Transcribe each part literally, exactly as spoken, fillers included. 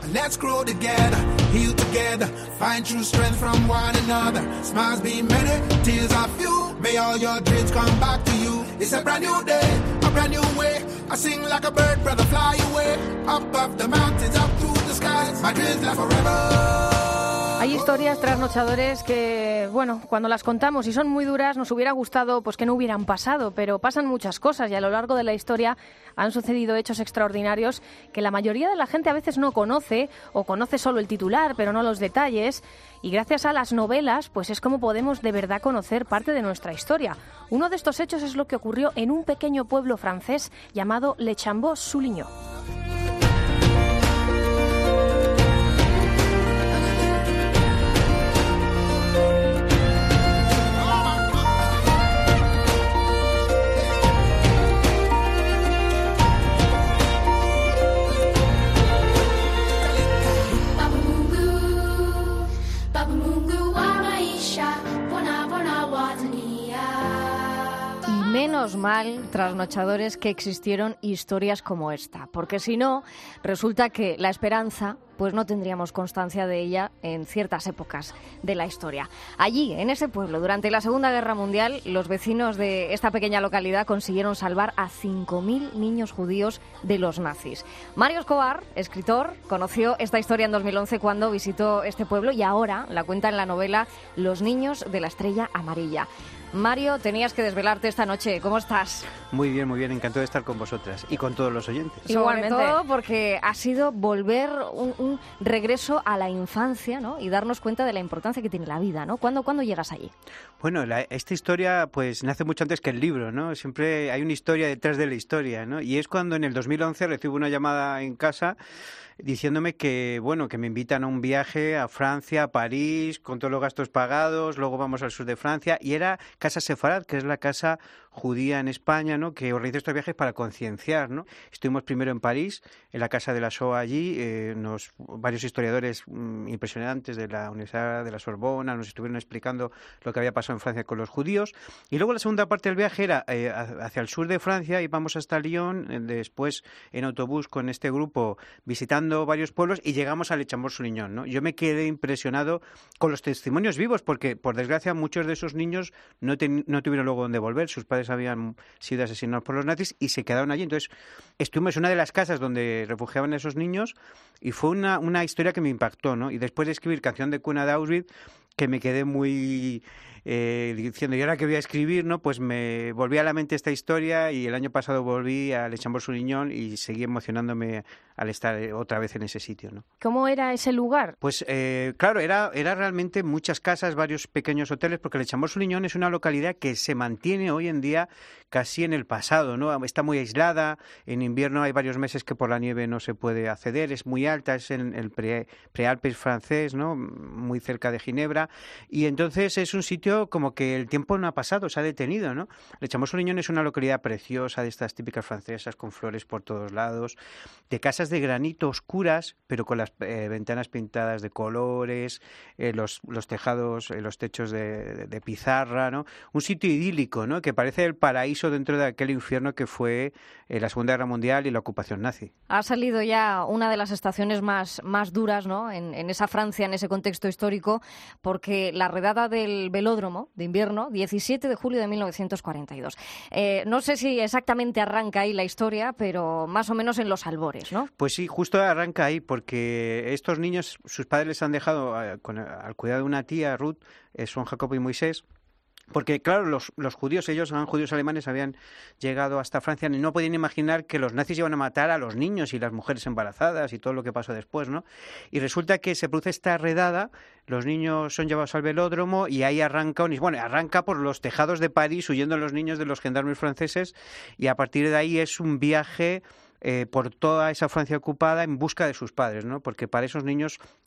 Let's grow together, heal together, find true strength from one another. Smiles be many, tears are few. May all your dreams come back to you. It's a brand new day, a brand new way. I sing like a bird, brother, fly away. Up off the mountains, up through the skies. My dreams last forever. Hay historias, trasnochadores, que, bueno, cuando las contamos y son muy duras, nos hubiera gustado pues que no hubieran pasado, pero pasan muchas cosas y a lo largo de la historia han sucedido hechos extraordinarios que la mayoría de la gente a veces no conoce o conoce solo el titular, pero no los detalles. Y gracias a las novelas, pues es como podemos de verdad conocer parte de nuestra historia. Uno de estos hechos es lo que ocurrió en un pequeño pueblo francés llamado Le Chambon-Soulignan. Menos mal, trasnochadores, que existieron historias como esta, porque si no, resulta que la esperanza, pues no tendríamos constancia de ella en ciertas épocas de la historia. Allí, en ese pueblo, durante la Segunda Guerra Mundial, los vecinos de esta pequeña localidad consiguieron salvar a cinco mil niños judíos de los nazis. Mario Escobar, escritor, conoció esta historia en dos mil once cuando visitó este pueblo y ahora la cuenta en la novela Los niños de la estrella amarilla. Mario, tenías que desvelarte esta noche. ¿Cómo estás? Muy bien, muy bien. Encantado de estar con vosotras y con todos los oyentes. Igualmente. Sobre todo porque ha sido volver un, un regreso a la infancia, ¿no? Y darnos cuenta de la importancia que tiene la vida, ¿no? ¿Cuándo, ¿cuándo llegas allí? Bueno, la, esta historia pues nace mucho antes que el libro, ¿no? Siempre hay una historia detrás de la historia, ¿no? Y es cuando en el dos mil once recibo una llamada en casa diciéndome que, bueno, que me invitan a un viaje a Francia, a París, con todos los gastos pagados, luego vamos al sur de Francia, y era Casa Sefarad, que es la casa judía en España, ¿no?, que organiza estos viajes para concienciar, ¿no? Estuvimos primero en París, en la casa de la Shoah allí, eh, nos, varios historiadores mm, impresionantes de la Universidad de la Sorbona nos estuvieron explicando lo que había pasado en Francia con los judíos, y luego la segunda parte del viaje era eh, hacia el sur de Francia, íbamos hasta Lyon, eh, después en autobús con este grupo visitando varios pueblos y llegamos a Le Chambon-Soulignan, ¿no? Yo me quedé impresionado con los testimonios vivos porque, por desgracia, muchos de esos niños no, ten, no tuvieron luego dónde volver. Sus padres habían sido asesinados por los nazis y se quedaron allí. Entonces, estuvimos en una de las casas donde refugiaban a esos niños y fue una, una historia que me impactó, ¿no? Y después de escribir Canción de cuna de Auschwitz, que me quedé muy eh, diciendo, ¿y ahora qué voy a escribir? ¿No? Pues me volví a la mente esta historia y el año pasado volví a Le Chambon-Soulignan y seguí emocionándome al estar otra vez en ese sitio, ¿no? ¿Cómo era ese lugar? Pues eh, claro, era, era realmente muchas casas, varios pequeños hoteles, porque Le Chambon-Soulignan es una localidad que se mantiene hoy en día casi en el pasado, ¿no? Está muy aislada, en invierno hay varios meses que por la nieve no se puede acceder, es muy alta, es en el pre, prealpes francés, ¿no?, muy cerca de Ginebra, y entonces es un sitio como que el tiempo no ha pasado, se ha detenido, ¿no? Le Chambon-Soulignan es una localidad preciosa, de estas típicas francesas, con flores por todos lados, de casas de granito oscuras, pero con las eh, ventanas pintadas de colores, eh, los, los tejados, eh, los techos de, de, de pizarra, ¿no? Un sitio idílico, ¿no?, que parece el paraíso dentro de aquel infierno que fue eh, la Segunda Guerra Mundial y la ocupación nazi. Ha salido ya una de las estaciones más, más duras, ¿no?, en, en esa Francia, en ese contexto histórico, porque la redada del velódromo de invierno, diecisiete de julio de mil novecientos cuarenta y dos. Eh, no sé si exactamente arranca ahí la historia, pero más o menos en los albores, ¿no? Pues sí, justo arranca ahí, porque estos niños, sus padres les han dejado eh, con, al cuidado de una tía, Ruth, eh, son Jacob y Moisés. Porque, claro, los, los judíos, ellos eran judíos alemanes, habían llegado hasta Francia y no podían imaginar que los nazis iban a matar a los niños y las mujeres embarazadas y todo lo que pasó después, ¿no? Y resulta que se produce esta redada, los niños son llevados al velódromo y ahí arranca, bueno, arranca por los tejados de París huyendo los niños de los gendarmes franceses y a partir de ahí es un viaje Eh, por toda esa Francia ocupada en busca de sus padres, ¿no? Porque para esos niños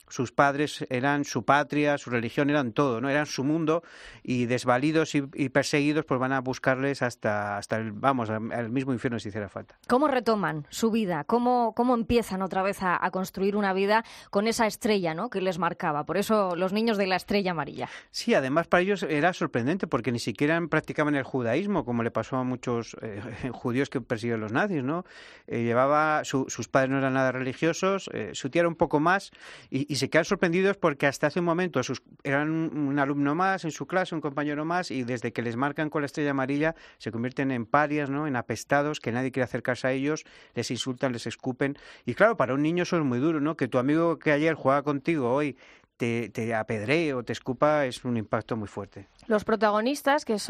sus padres eran su patria, su religión, eran todo, ¿no? Eran su mundo, y desvalidos y, y perseguidos, pues van a buscarles hasta, hasta el, vamos, al mismo infierno si hiciera falta. ¿Cómo retoman su vida? ¿Cómo, cómo empiezan otra vez a, a construir una vida con esa estrella, ¿no?, que les marcaba? Por eso los niños de la estrella amarilla. Sí, además para ellos era sorprendente porque ni siquiera practicaban el judaísmo, como le pasó a muchos eh, judíos que persiguieron los nazis, ¿no? Eh, llevaba su, sus padres no eran nada religiosos, eh, su tía era un poco más, y, y se quedan sorprendidos porque hasta hace un momento sus, eran un, un alumno más en su clase, un compañero más, y desde que les marcan con la estrella amarilla se convierten en parias, ¿no?, en apestados, que nadie quiere acercarse a ellos, les insultan, les escupen. Y claro, para un niño eso es muy duro, ¿no? Que tu amigo que ayer jugaba contigo hoy te, te apedree o te escupa, es un impacto muy fuerte. Los protagonistas, que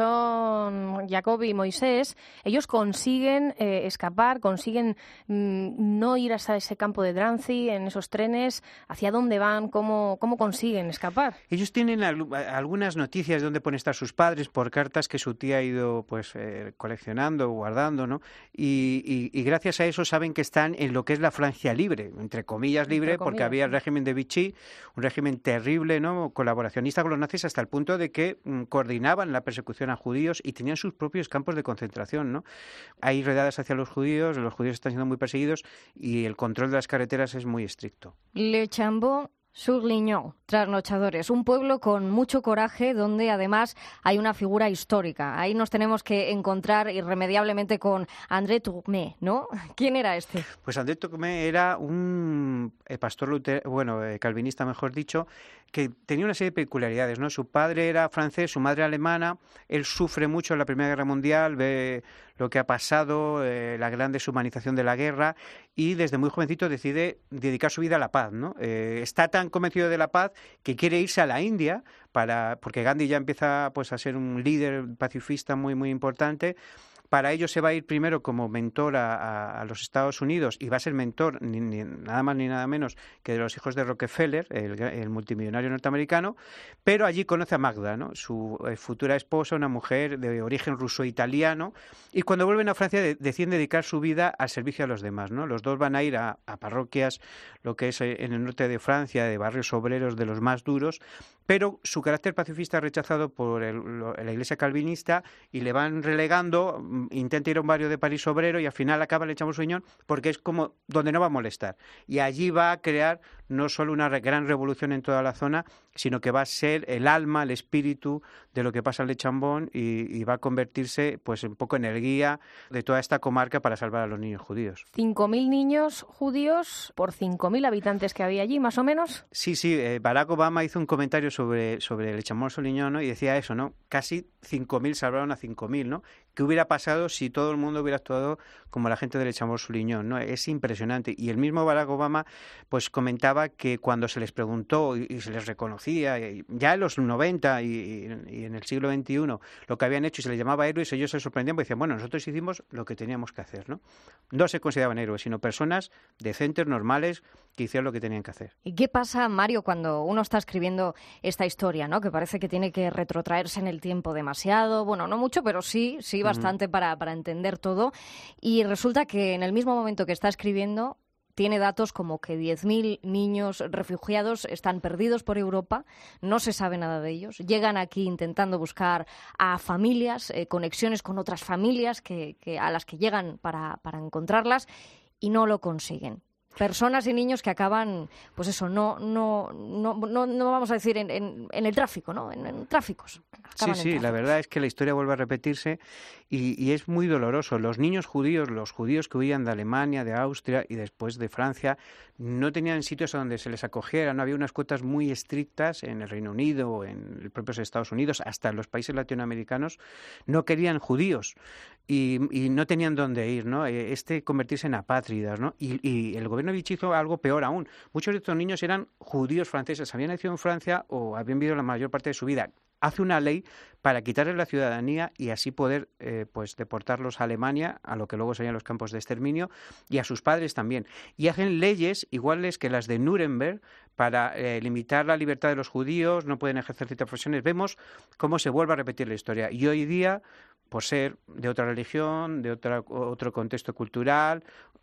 son Jacob y Moisés, ellos consiguen eh, escapar, consiguen mm, no ir hasta ese campo de Drancy, en esos trenes. ¿Hacia dónde van? ¿Cómo, cómo consiguen escapar? Ellos tienen al, algunas noticias de dónde pueden estar sus padres por cartas que su tía ha ido pues eh, coleccionando, guardando, ¿no? Y, y, y gracias a eso saben que están en lo que es la Francia libre, entre comillas libre, entre comillas, porque había el régimen de Vichy, un régimen terrible, ¿no?, colaboracionista con los nazis, hasta el punto de que mm, coordinaban la persecución a judíos y tenían sus propios campos de concentración, ¿no? Hay redadas hacia los judíos, los judíos están siendo muy perseguidos y el control de las carreteras es muy estricto. Le Chambon-sur-Lignon, trasnochadores, un pueblo con mucho coraje donde además hay una figura histórica. Ahí nos tenemos que encontrar irremediablemente con André Tourmé, ¿no? ¿Quién era este? Pues André Tourmé era un pastor luter, bueno, calvinista mejor dicho, que tenía una serie de peculiaridades, ¿no? Su padre era francés, su madre alemana, él sufre mucho en la Primera Guerra Mundial, ve lo que ha pasado, eh, la gran deshumanización de la guerra, y desde muy jovencito decide dedicar su vida a la paz, ¿no? Eh, está tan convencido de la paz que quiere irse a la India, para, porque Gandhi ya empieza pues a ser un líder pacifista muy, muy importante. Para ello se va a ir primero como mentor a, a, a los Estados Unidos, y va a ser mentor ni, ni, nada más ni nada menos que de los hijos de Rockefeller, el, el multimillonario norteamericano, pero allí conoce a Magda, ¿no?, su eh, futura esposa, una mujer de origen ruso-italiano, y cuando vuelven a Francia de, deciden dedicar su vida al servicio a los demás, ¿no? Los dos van a ir a, a parroquias, lo que es en el norte de Francia, de barrios obreros de los más duros, pero su carácter pacifista es rechazado por el, la Iglesia calvinista y le van relegando. Intenta ir a un barrio de París obrero y al final acaba en Chambon-sur-Lignon porque es como donde no va a molestar. Y allí va a crear no solo una gran revolución en toda la zona, sino que va a ser el alma, el espíritu de lo que pasa en Le Chambon, y, y va a convertirse pues un poco en el guía de toda esta comarca para salvar a los niños judíos. cinco mil niños judíos por cinco mil habitantes que había allí, más o menos. Sí, sí, eh, Barack Obama hizo un comentario sobre, sobre Le Chambon-sur-Lignon, ¿no?, y decía eso, ¿no? Casi cinco mil salvaron a cinco mil, ¿no? ¿Qué hubiera pasado si todo el mundo hubiera actuado como la gente de Le Chambon-sur-Lignon, ¿no? Es impresionante. Y el mismo Barack Obama pues comentaba que cuando se les preguntó y, y se les reconocía, y ya en los noventa y, y, y en el siglo veintiuno, lo que habían hecho y se les llamaba héroes, ellos se sorprendían porque decían, bueno, nosotros hicimos lo que teníamos que hacer, ¿no? No se consideraban héroes, sino personas decentes, normales, que hicieron lo que tenían que hacer. ¿Y qué pasa, Mario, cuando uno está escribiendo esta historia, ¿no?, que parece que tiene que retrotraerse en el tiempo demasiado? Bueno, no mucho, pero sí, sí bastante uh-huh. para, para entender todo. Y resulta que en el mismo momento que está escribiendo tiene datos como que diez mil niños refugiados están perdidos por Europa, no se sabe nada de ellos, llegan aquí intentando buscar a familias, eh, conexiones con otras familias que, que a las que llegan para, para encontrarlas, y no lo consiguen. Personas y niños que acaban, pues eso, no no no no, no vamos a decir en, en, en el tráfico, ¿no? En, en tráficos. Sí, sí, la verdad es que la historia vuelve a repetirse y, y es muy doloroso. Los niños judíos, los judíos que huían de Alemania, de Austria y después de Francia, no tenían sitios a donde se les acogiera, no había unas cuotas muy estrictas en el Reino Unido, en los propios Estados Unidos, hasta en los países latinoamericanos, no querían judíos y, y no tenían dónde ir, ¿no? Este convertirse en apátridas, ¿no? Y, y el gobierno de Vichy hizo algo peor aún. Muchos de estos niños eran judíos franceses, habían nacido en Francia o habían vivido la mayor parte de su vida. Hace una ley para quitarles la ciudadanía y así poder eh, pues deportarlos a Alemania, a lo que luego serían los campos de exterminio, y a sus padres también. Y hacen leyes iguales que las de Nuremberg para eh, limitar la libertad de los judíos, no pueden ejercer ciertas profesiones. Vemos cómo se vuelve a repetir la historia. Y hoy día, por ser de otra religión, de otra, otro contexto cultural,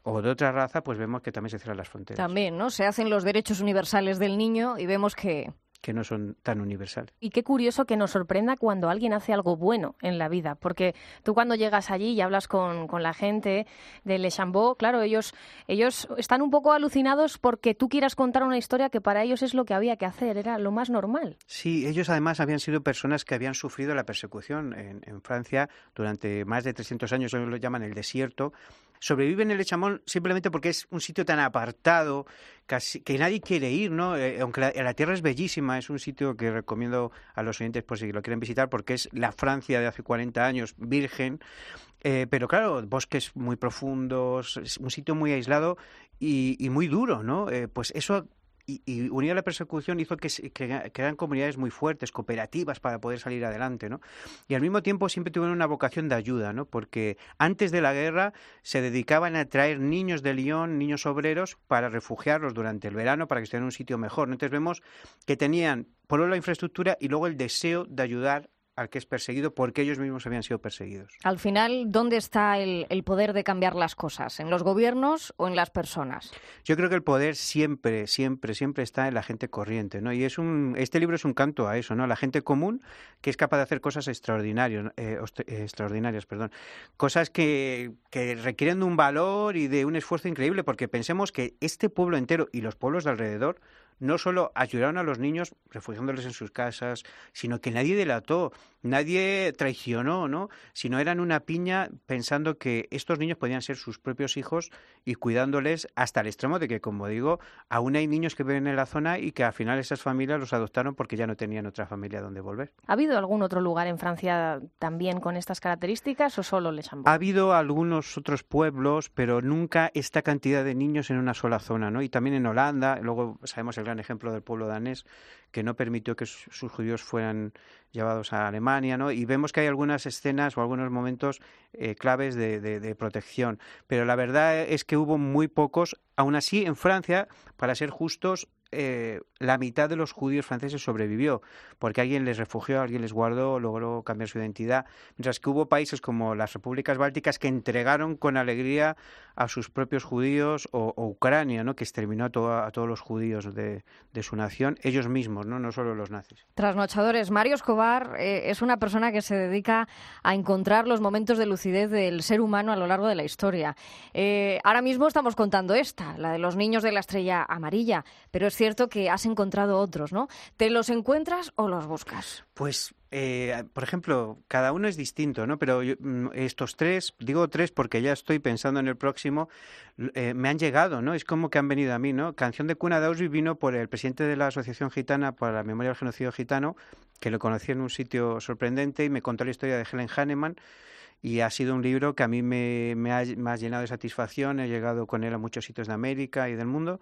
o de otra raza, pues vemos que también se cierran las fronteras. También, ¿no? Se hacen los derechos universales del niño y vemos que... que no son tan universales. Y qué curioso que nos sorprenda cuando alguien hace algo bueno en la vida, porque tú cuando llegas allí y hablas con, con la gente de Le Chambó, claro, ellos, ellos están un poco alucinados porque tú quieras contar una historia que para ellos es lo que había que hacer, era lo más normal. Sí, ellos además habían sido personas que habían sufrido la persecución en, en Francia durante más de trescientos años, ellos lo llaman el desierto. Sobreviven en Le Chambó simplemente porque es un sitio tan apartado casi, que nadie quiere ir, ¿no? Eh, aunque la, la tierra es bellísima, es un sitio que recomiendo a los oyentes por si lo quieren visitar porque es la Francia de hace cuarenta años, virgen, eh, pero claro, bosques muy profundos, es un sitio muy aislado y, y muy duro, ¿no? Eh, pues eso... Y, y unido a la persecución hizo que, que, que eran comunidades muy fuertes, cooperativas para poder salir adelante, ¿no? Y al mismo tiempo siempre tuvieron una vocación de ayuda, ¿no? Porque antes de la guerra se dedicaban a traer niños de Lyon, niños obreros, para refugiarlos durante el verano, para que estén en un sitio mejor, ¿no? Entonces vemos que tenían, por un lado, la infraestructura y luego el deseo de ayudar al que es perseguido porque ellos mismos habían sido perseguidos. Al final, ¿dónde está el, el poder de cambiar las cosas? ¿En los gobiernos o en las personas? Yo creo que el poder siempre, siempre, siempre está en la gente corriente, ¿no? Y es un, este libro es un canto a eso, ¿no? La gente común que es capaz de hacer cosas extraordinarias, eh, extraordinarias, perdón, cosas que, que requieren de un valor y de un esfuerzo increíble, porque pensemos que este pueblo entero y los pueblos de alrededor no solo ayudaron a los niños refugiándoles en sus casas, sino que nadie delató, nadie traicionó, ¿no? Sino eran una piña pensando que estos niños podían ser sus propios hijos y cuidándoles hasta el extremo de que, como digo, aún hay niños que viven en la zona y que al final esas familias los adoptaron porque ya no tenían otra familia donde volver. ¿Ha habido algún otro lugar en Francia también con estas características o solo Le Chambó? Ha habido algunos otros pueblos, pero nunca esta cantidad de niños en una sola zona, ¿no? Y también en Holanda, luego sabemos el gran ejemplo del pueblo danés, que no permitió que sus judíos fueran llevados a Alemania, ¿no? Y vemos que hay algunas escenas o algunos momentos eh, claves de, de, de protección. Pero la verdad es que hubo muy pocos. Aún así, en Francia, para ser justos, eh, la mitad de los judíos franceses sobrevivió, porque alguien les refugió, alguien les guardó, logró cambiar su identidad, mientras que hubo países como las repúblicas bálticas que entregaron con alegría a sus propios judíos, o, o Ucrania, ¿no? Que exterminó a, to- a todos los judíos de, de su nación, ellos mismos, ¿no? No solo los nazis. Trasnochadores, Mario Escobar eh, es una persona que se dedica a encontrar los momentos de lucidez del ser humano a lo largo de la historia. Eh, ahora mismo estamos contando esta, la de los niños de la estrella amarilla, pero es cierto que has encontrado otros, ¿no? ¿Te los encuentras o los buscas? Pues, eh, por ejemplo, cada uno es distinto, ¿no? Pero yo, estos tres, digo tres porque ya estoy pensando en el próximo, eh, me han llegado, ¿no? Es como que han venido a mí, ¿no? Canción de Cuna de Auschwitz vino por el presidente de la Asociación Gitana para la Memoria del Genocidio Gitano, que lo conocí en un sitio sorprendente y me contó la historia de Helen Hahnemann. Y ha sido un libro que a mí me, me, ha, me ha llenado de satisfacción, he llegado con él a muchos sitios de América y del mundo.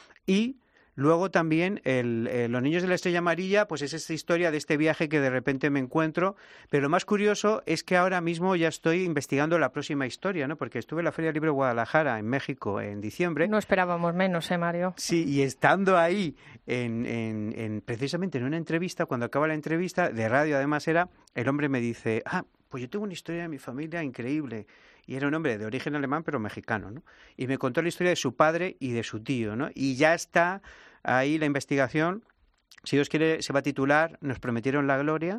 Y luego también el, el, Los niños de la estrella amarilla, pues es esta historia de este viaje que de repente me encuentro. Pero lo más curioso es que ahora mismo ya estoy investigando la próxima historia, ¿no? Porque estuve en la Feria del Libro de Guadalajara, en México, en diciembre. No esperábamos menos, ¿eh, Mario? Sí, y estando ahí, en, en, en precisamente en una entrevista, cuando acaba la entrevista, de radio además era, el hombre me dice, ah, pues yo tengo una historia de mi familia increíble. Y era un hombre de origen alemán, pero mexicano, ¿no? Y me contó la historia de su padre y de su tío, ¿no? Y ya está ahí la investigación. Si Dios quiere, se va a titular Nos prometieron la gloria.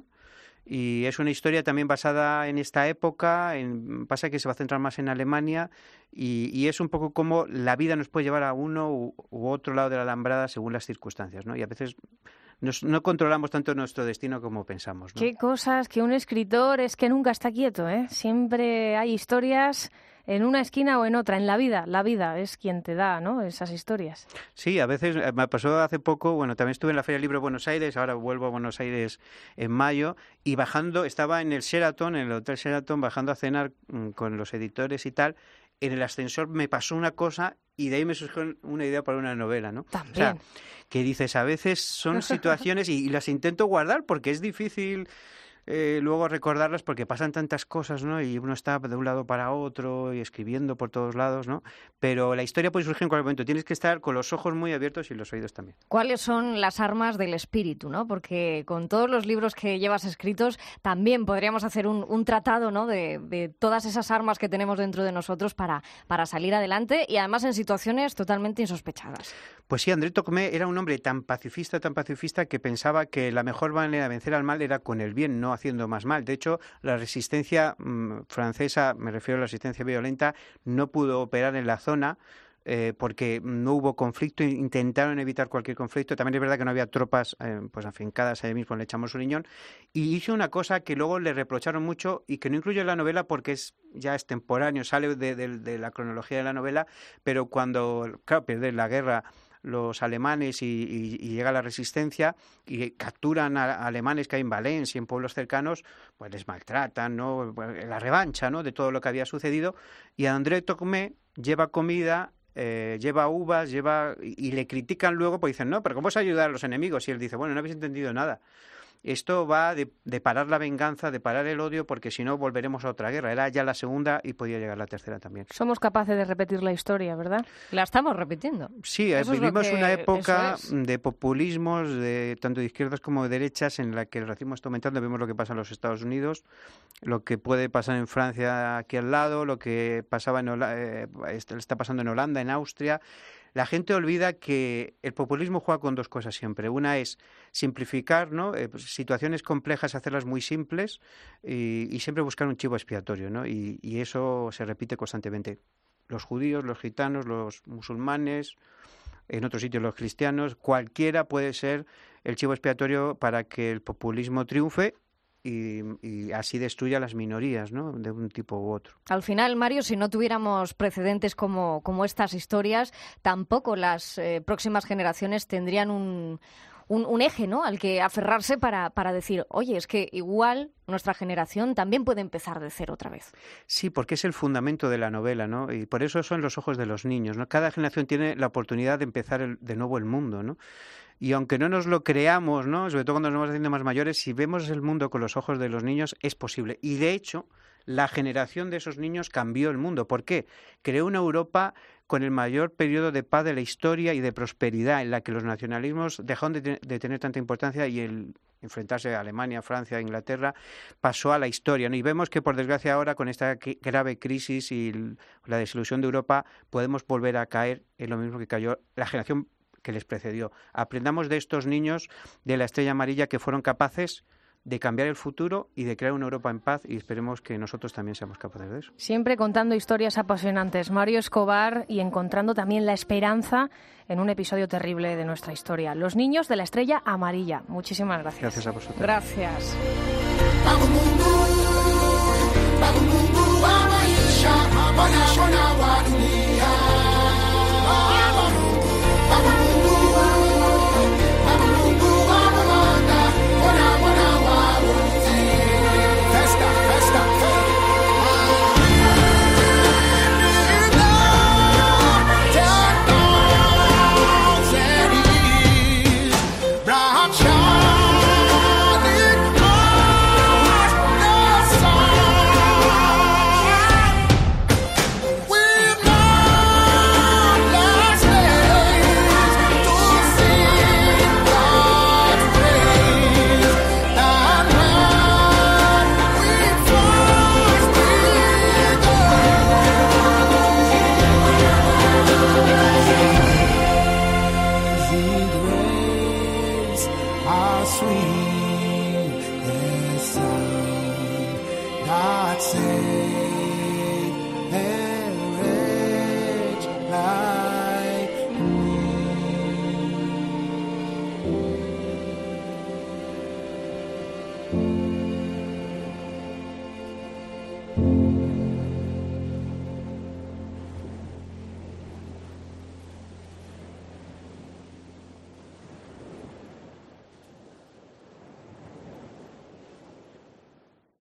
Y es una historia también basada en esta época. En, pasa que se va a centrar más en Alemania. Y, y es un poco como la vida nos puede llevar a uno u, u otro lado de la alambrada según las circunstancias, ¿no? Y a veces Nos, no controlamos tanto nuestro destino como pensamos, ¿no? Qué cosas, que un escritor es que nunca está quieto, ¿eh? Siempre hay historias en una esquina o en otra, en la vida. La vida es quien te da, ¿no?, esas historias. Sí, a veces me pasó hace poco, bueno, también estuve en la Feria del Libro de Buenos Aires, ahora vuelvo a Buenos Aires en mayo, y bajando, estaba en el Sheraton, en el Hotel Sheraton, bajando a cenar mmm, con los editores y tal. En el ascensor me pasó una cosa y de ahí me surgió una idea para una novela, ¿no? También. O sea, que dices, a veces son situaciones y, y las intento guardar porque es difícil eh, luego recordarlas porque pasan tantas cosas, ¿no? Y uno está de un lado para otro y escribiendo por todos lados, ¿no? Pero la historia puede surgir en cualquier momento. Tienes que estar con los ojos muy abiertos y los oídos también. ¿Cuáles son las armas del espíritu, ¿no? Porque con todos los libros que llevas escritos también podríamos hacer un, un tratado, ¿no? De, de todas esas armas que tenemos dentro de nosotros para, para salir adelante y además en situaciones totalmente insospechadas. Pues sí, André Tocquemé era un hombre tan pacifista, tan pacifista que pensaba que la mejor manera de vencer al mal era con el bien, no haciendo más mal. De hecho, la resistencia mmm, francesa, me refiero a la resistencia violenta, no pudo operar en la zona eh, porque no hubo conflicto, intentaron evitar cualquier conflicto. También es verdad que no había tropas eh, pues afincadas ahí mismo en el Champs-Élysées, y hizo una cosa que luego le reprocharon mucho y que no incluyo en la novela porque es ya es temporáneo, sale de, de, de la cronología de la novela, pero cuando, claro, pierde la guerra los alemanes y, y, y llega la resistencia y capturan a, a alemanes que hay en Valencia y en pueblos cercanos, pues les maltratan, ¿no? La revancha, ¿no? De todo lo que había sucedido, y André Tocquemé lleva comida, eh, lleva uvas, lleva y, y le critican luego, pues dicen, no, pero ¿cómo es ayudar a los enemigos? Y él dice, bueno, no habéis entendido nada. Esto va de, de parar la venganza, de parar el odio, porque si no volveremos a otra guerra. Era ya la segunda y podía llegar la tercera también. Somos capaces de repetir la historia, ¿verdad? La estamos repitiendo. Sí, eso vivimos es que, una época es. de populismos, de tanto de izquierdas como de derechas, en la que el racismo está aumentando. Vemos lo que pasa en los Estados Unidos, lo que puede pasar en Francia aquí al lado, lo que pasaba en Hola- eh, está pasando en Holanda, en Austria. La gente olvida que el populismo juega con dos cosas siempre. Una es simplificar, ¿no? Eh, pues, situaciones complejas, hacerlas muy simples y, y siempre buscar un chivo expiatorio, ¿no? Y, y eso se repite constantemente. Los judíos, los gitanos, los musulmanes, en otros sitios los cristianos, cualquiera puede ser el chivo expiatorio para que el populismo triunfe y, y así destruya a las minorías, ¿no? De un tipo u otro. Al final, Mario, si no tuviéramos precedentes como, como estas historias, tampoco las eh, próximas generaciones tendrían un, un, un eje, ¿no? Al que aferrarse para, para decir, oye, es que igual nuestra generación también puede empezar de cero otra vez. Sí, porque es el fundamento de la novela, ¿no? Y por eso son los ojos de los niños, ¿no? Cada generación tiene la oportunidad de empezar el, de nuevo el mundo, ¿no? Y aunque no nos lo creamos, ¿no? Sobre todo cuando nos vamos haciendo más mayores, si vemos el mundo con los ojos de los niños, es posible. Y de hecho, la generación de esos niños cambió el mundo. ¿Por qué? Creó una Europa con el mayor periodo de paz de la historia y de prosperidad, en la que los nacionalismos dejaron de, te- de tener tanta importancia y el enfrentarse a Alemania, Francia, Inglaterra, pasó a la historia, ¿no? Y vemos que, por desgracia, ahora, con esta que- grave crisis y l- la desilusión de Europa, podemos volver a caer en lo mismo que cayó la generación que les precedió. Aprendamos de estos niños de la Estrella Amarilla que fueron capaces de cambiar el futuro y de crear una Europa en paz, y esperemos que nosotros también seamos capaces de eso. Siempre contando historias apasionantes. Mario Escobar, y encontrando también la esperanza en un episodio terrible de nuestra historia. Los niños de la Estrella Amarilla. Muchísimas gracias. Gracias a vosotros. Gracias. Babu Mungu wa maisha, maisha na wa dunia.